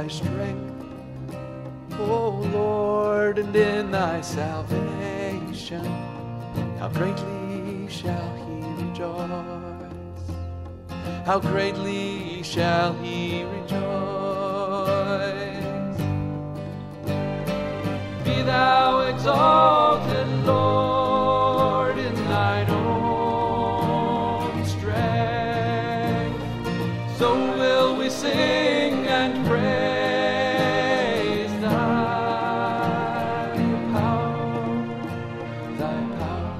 thy strength, O Lord, and in thy salvation. How greatly shall he rejoice, how greatly shall he rejoice. Be thou exalted, Lord, in thine own strength. So will we sing and praise thy power, thy power.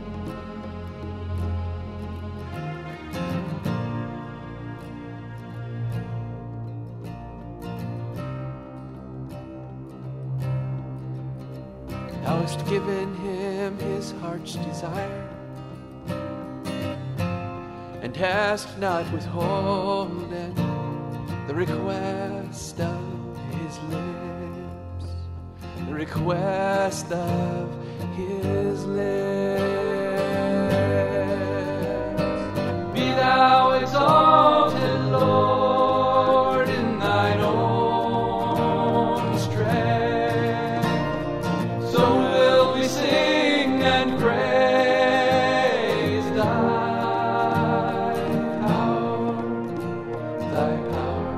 Thou hast given him his heart's desire, and hast not withholden the request of his lips, the request of his lips. Be thou exalted, Lord, in thine own strength. So will we sing and praise thy power, thy power.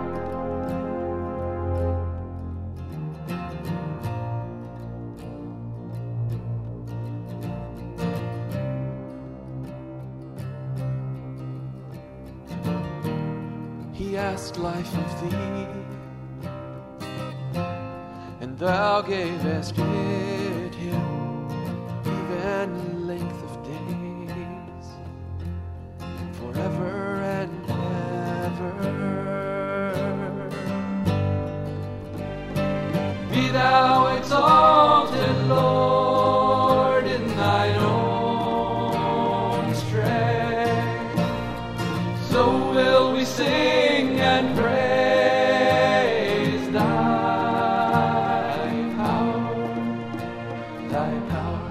He asked life of thee, and thou gavest it him, even length of days, forever and ever. Be thou exalted, Lord, in thine own strength. So will we sing and praise thy power, thy power.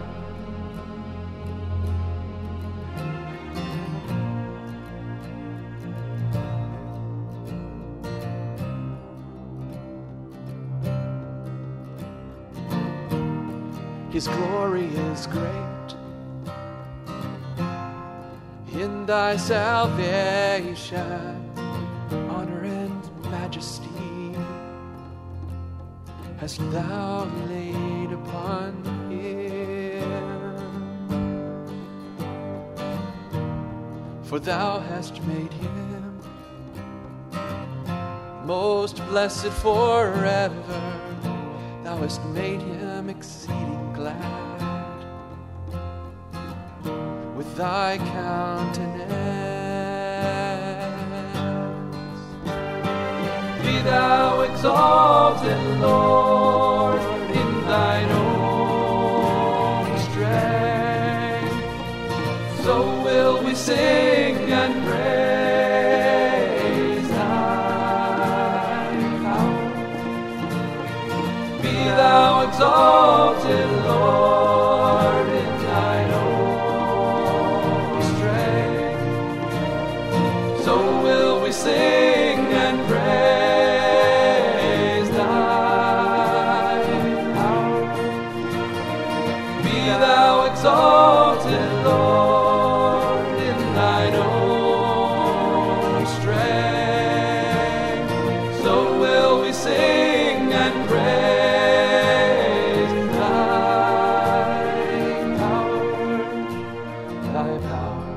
His glory is great in thy salvation, honor and majesty hast thou laid upon him. For thou hast made him most blessed forever. Thou hast made him exceeding glad with thy countenance. Be thou exalted, Lord, in thine own strength. So will we sing and praise thy power. Be thou exalted, Lord, in thine own strength. So will we sing and praise thy power. Be thou exalted, Lord, in thine own strength. So will we sing and praise thy power, thy power.